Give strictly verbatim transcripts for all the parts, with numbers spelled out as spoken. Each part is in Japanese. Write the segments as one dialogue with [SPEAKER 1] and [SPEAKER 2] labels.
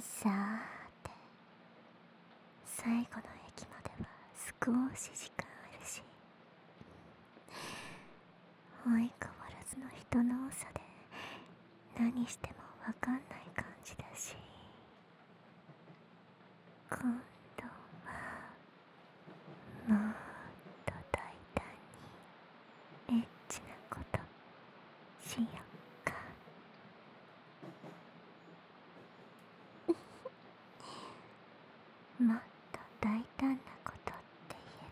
[SPEAKER 1] さーて、最後の駅までは少し時間あるし、相変わらずの人の多さで何してもわかんない感じだし、今度はもっと大胆にエッチなことしよっか。もっと大胆なことって言え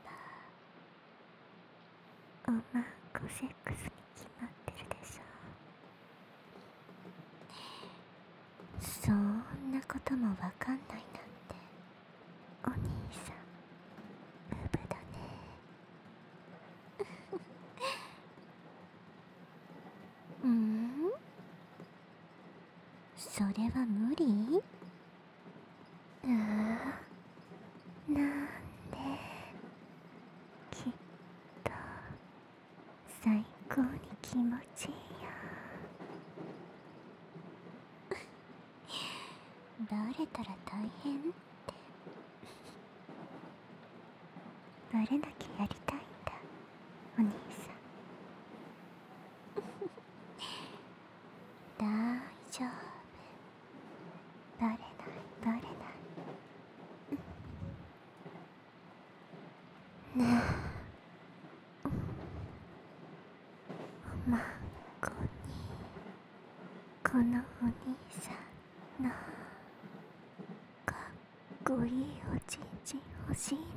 [SPEAKER 1] ば、おまんこセックスに決まってるでしょ。そんなこともわかんないなんて、お兄さんうぶだね。うん？それは無理？ああ、なんで。きっと最高に気持ちいいよ。バレたら大変って。バレなきゃやりたいんだ、お兄さん。大丈夫、バレないバレない。ねえ、おまんこにこのお兄さんのかっこいいおちんちん欲しいな。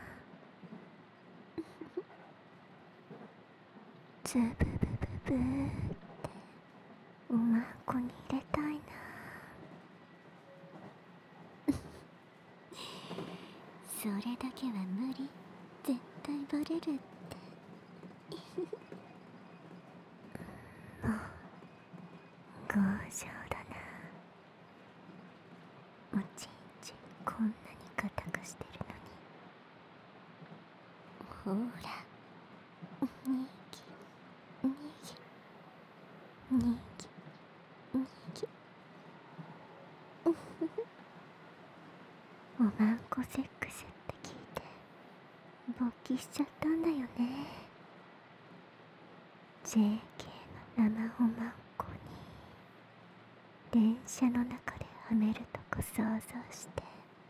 [SPEAKER 1] ズブブブブーっておまんこに入れたいな。それだけは無理、絶対バレるって。もう強情だな。おちんちんこんなに硬くしてるのに。ほら、にぎにぎにぎにぎ。おまんこセックスって聞いて勃起しちゃったんだよね。 ジェーケー の生おまんこに電車の中ではめるとこ想像して、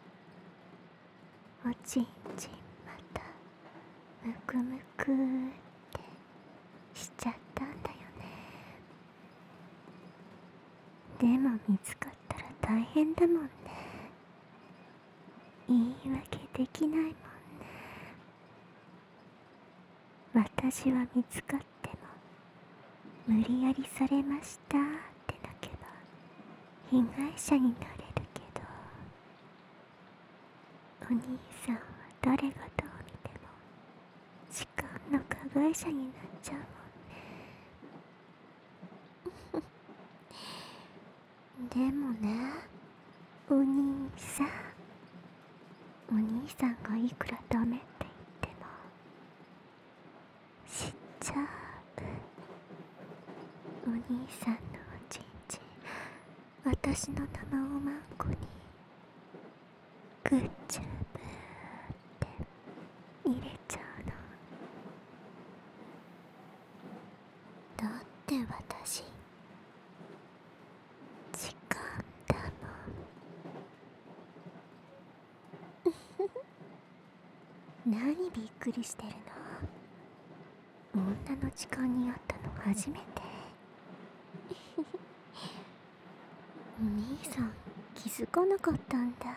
[SPEAKER 1] おちんちんまたむくむくーってしちゃったんだよね。でも見つかったら大変だもんね。言い訳できないもんね。私は見つかっても無理やりされましたって泣けば被害者になれるけど、お兄さんは誰がどう見ても痴漢の加害者になっちゃうもんね。でもね、お兄さんお兄さんがいくらダメって言っても知っちゃう。お兄さんのおちんちん私の生おまんこにグッジョブって入れちゃうの。だって私時間だもん。何びっくりしてるの。女の時間にあったの初めて。お兄さん気づかなかったんだ。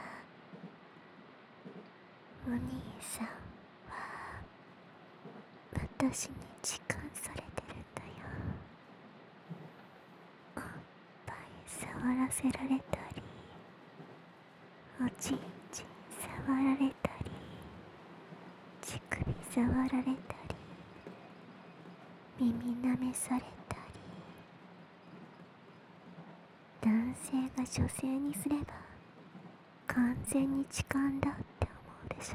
[SPEAKER 1] お兄さんは私に時間されてるんだよ。おっぱい触らせられたり、おちんちん触られたり、乳首触られたり、耳舐めされたり。男性が女性にすれば完全に痴漢だって思うでしょ。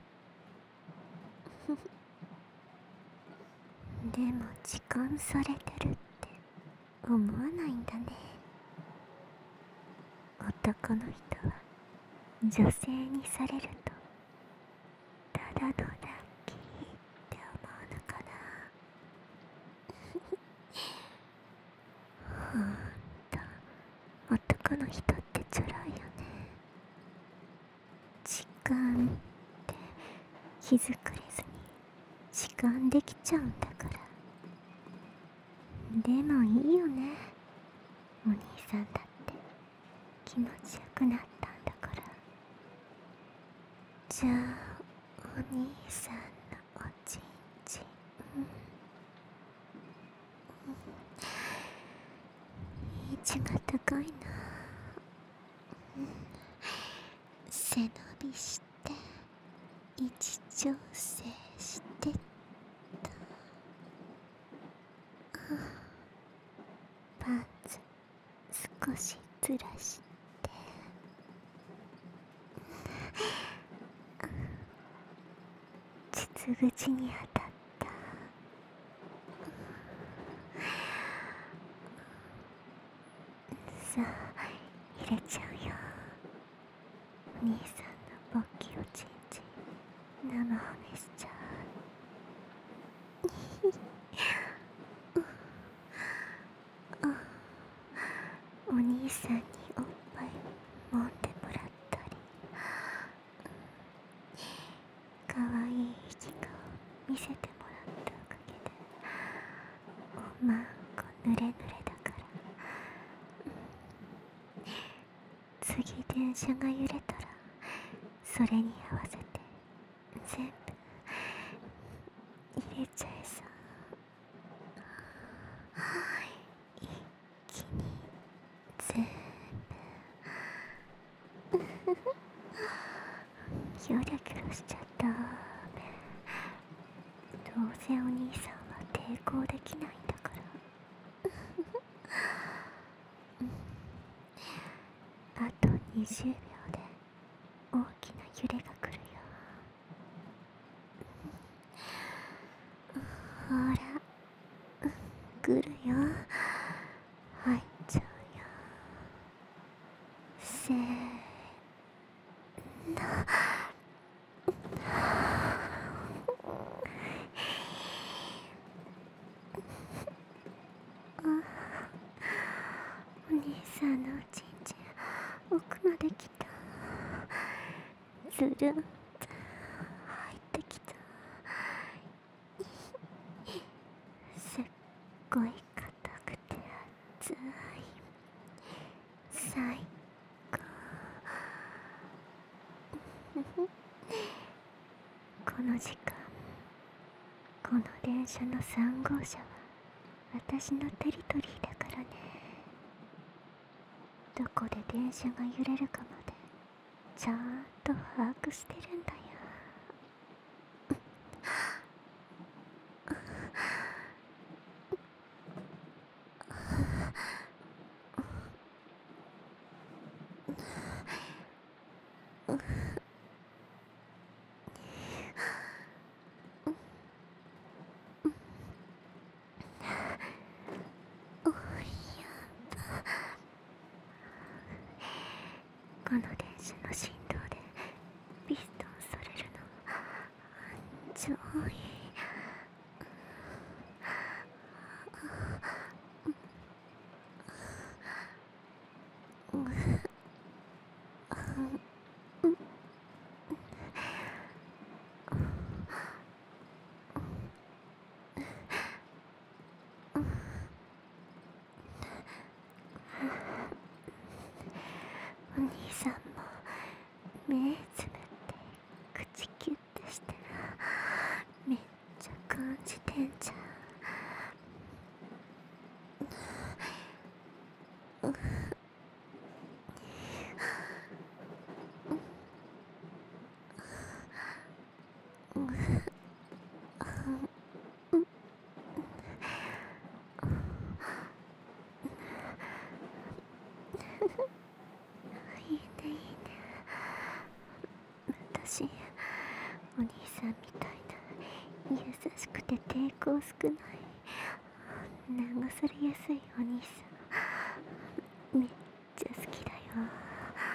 [SPEAKER 1] でも痴漢されてるって思わないんだね。 男の人は女性にされるとただのラッキーって思うのかな。ほんと男の人ってちょろいよね。時間って気づかれずに時間できちゃうんだから。でもいいよね、お兄さんだって気持ちよくなったんだから。じゃあお兄さんのおちんちん、うん、位置が高いな。背伸びして位置調整してっと。パンツ少しずらして筒口に当たった。さあ入れちゃうよ、お兄さんの勃起おちんちん生褒めしちゃう。お兄さんにおっぱい揉んでもらったり、かわいい息顔見せてもらったおかげでおまんこぬれぬれだから。次電車が揺れたらそれに合わせて全部入れちゃえさ。一気に全部キョロキョロしちゃダメ。どうせお兄さんは抵抗できないんだから。あとにじゅうびょうで大きな揺れが来るよ。ほら来るよ、入っちゃうよ。せーの。お兄さんのおちんちん奥まで来た。ずるんと入ってきた。すっごい硬くて熱い。最高。この時間、この電車のさんごうしゃは私のテリトリーだからね。どこで電車が揺れるかまでちゃんと把握してるんだよ。この電車の振動でピストンされるの超いい。お兄さんも目つぶって口キュッてしてめっちゃ感じてんじゃん。いいねいいね。私お兄さんみたいな優しくて抵抗少ない流されやすいお兄さんめっちゃ好きだよ。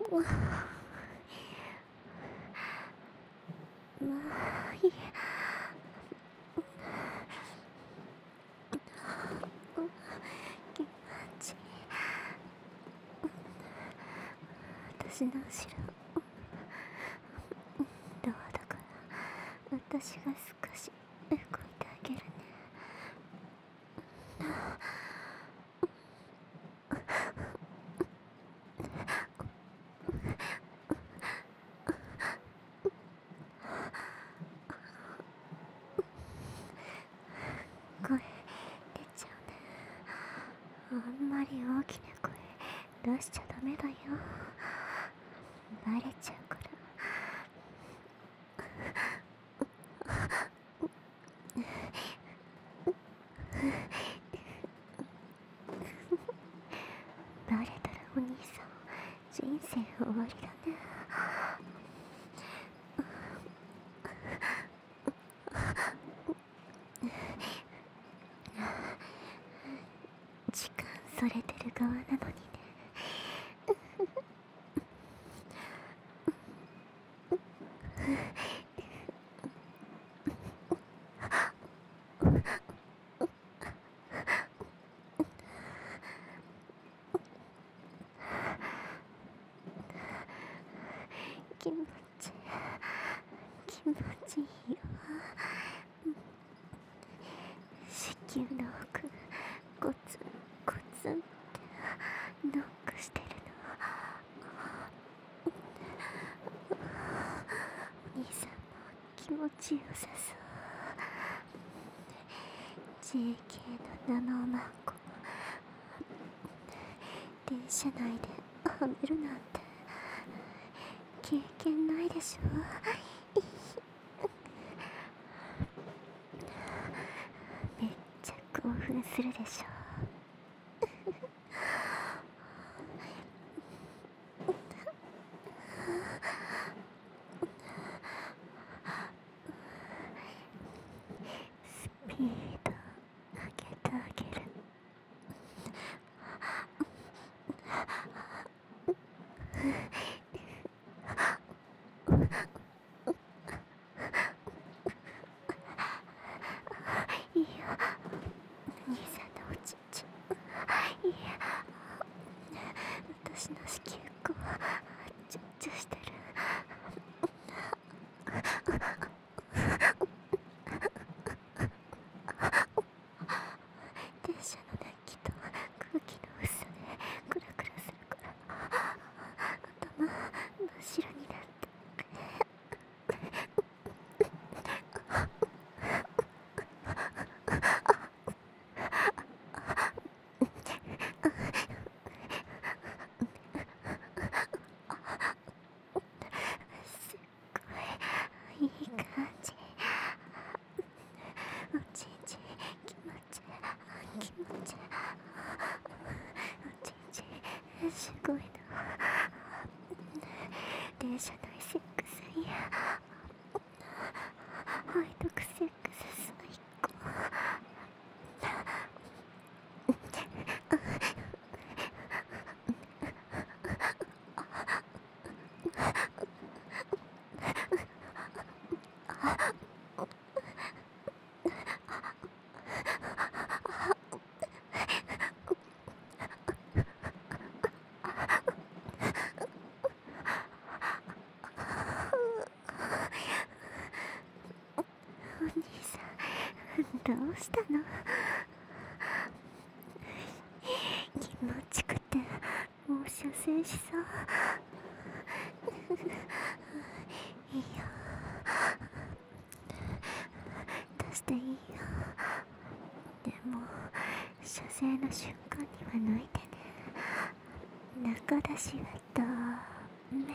[SPEAKER 1] まあいい。気持ちいい。私の後ろドアだから私が少し動いてあげるね。声出ちゃうね。あんまり大きな声出しちゃダメだよ。バレちゃうから。バレたらお兄さん人生終わりだね。時間それてる側なのにね。気持ち気持ちいいよ。子宮の奥コツコツンってノックしてるの。お兄さんも気持ちよさそう。 ジェーケー の生マンコ電車内ではめるなんて経験ないでしょ。めっちゃ興奮するでしょ。スピード上げてあげる。いいよ、兄さんのおちんちん。いいよ、私の子宮口チュッチュしてる。電車の熱気と空気の薄さでクラクラするから頭真っ白になって。すっごいいい感じ。おちんちん気持ちいい気持ちいい。おちんちんすごいの。電車内セックスいや背徳セックス最高。お兄さんどうしたの。気持ちくてもう射精しそう。いいよ出していいよ。でも射精の瞬間には抜いてね。中出しはダメ。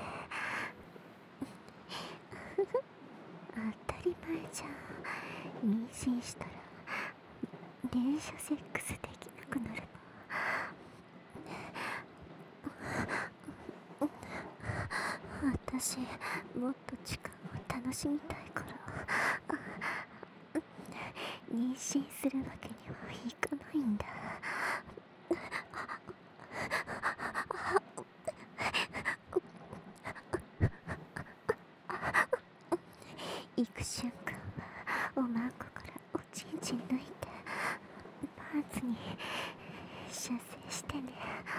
[SPEAKER 1] 当たり前じゃん。妊娠したら連射セックスできなくなれば。私もっと時間を楽しみたいから妊娠するわけにはいかないんだ。 ンツに射精してね。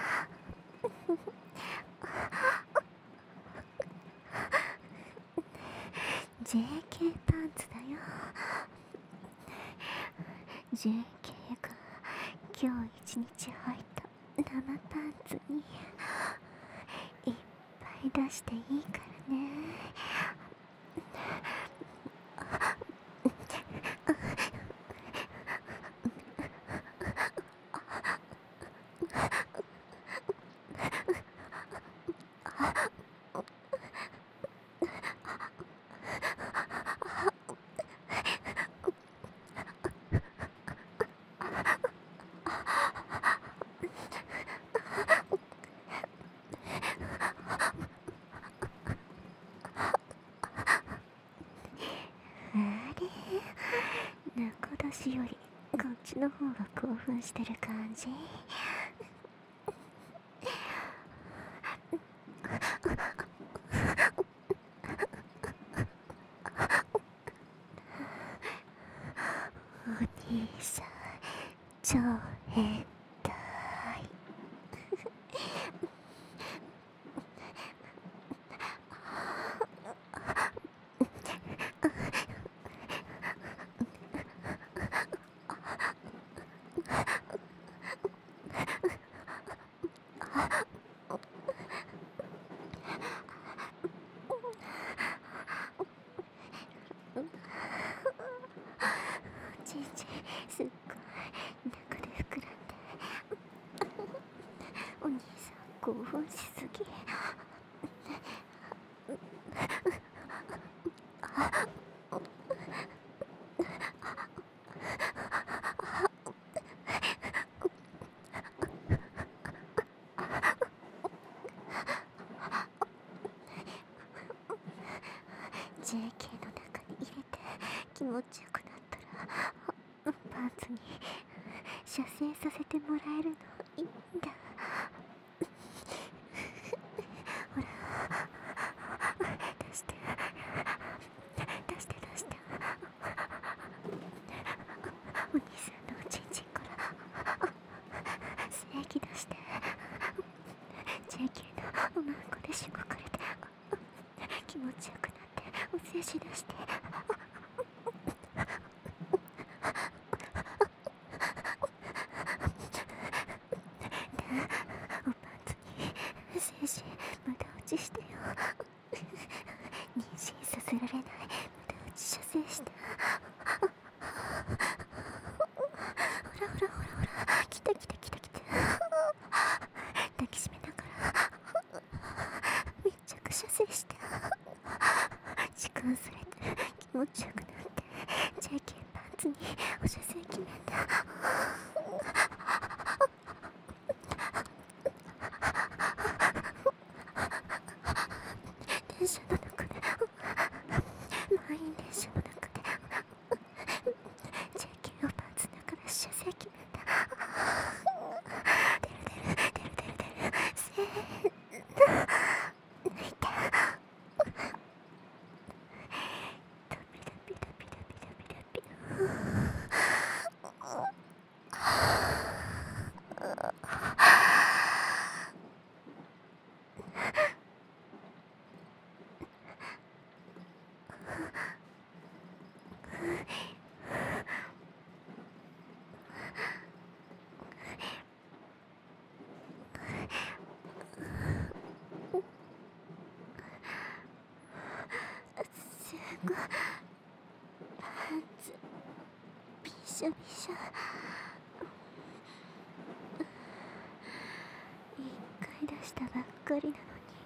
[SPEAKER 1] ジェーケー パンツだよ。 ジェーケー が今日一日履いた生パンツにいっぱい出していいからね。あれ、中出しよりこっちの方が興奮してる感じ。お兄さん超変態。ちいちいすっごい中で膨らんで、お兄さん興奮しすぎ。ジェーケー の中に入れて気持ちよくなったらパンツに射精させてもらえるのいいんだ。ほら出して出して出して。お兄さんのおちんちんから精液出して。 ジェーケー のおまんこでしごかれて気持ちよくなってお精子出して。おパンツに精子無駄落ちしてよ。妊娠させられない無駄落ち射精して。ほらほらほらほら、来た来た来た来た。抱きしめながらめっちゃく射精して。時間されて気持ちよくなって ジェーケー パンツにお射精決めた。電車の中で満員電車の中で ジェーケー をパンツの中で射精決めた。出る出る出る出る出るせーの抜いて。ダビダビダビダビダビダビ。すごいパンツびしょびしょ。一回出したばっかりなのに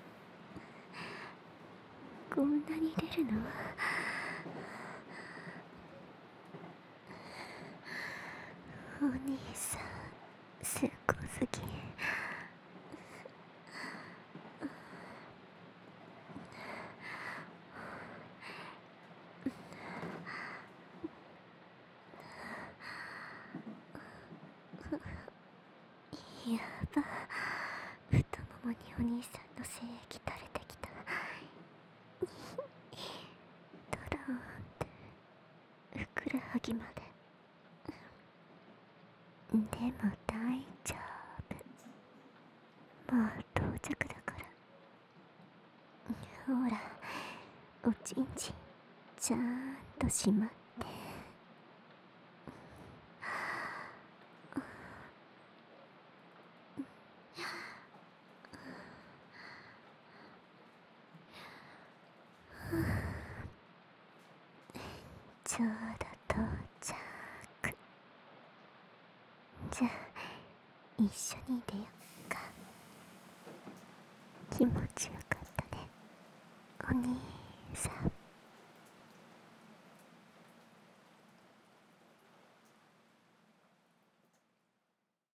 [SPEAKER 1] こんなに出るの。お兄さんすごすぎ。やば、太ももにお兄さんの精液垂れてきた。ドローンってふくらはぎまで。 でも大丈夫。もう到着だから。ほら、おちんちんちゃんとしまって。ちょうど到着。じゃあ一緒に出よっか。気持ちよかったね、お兄さん。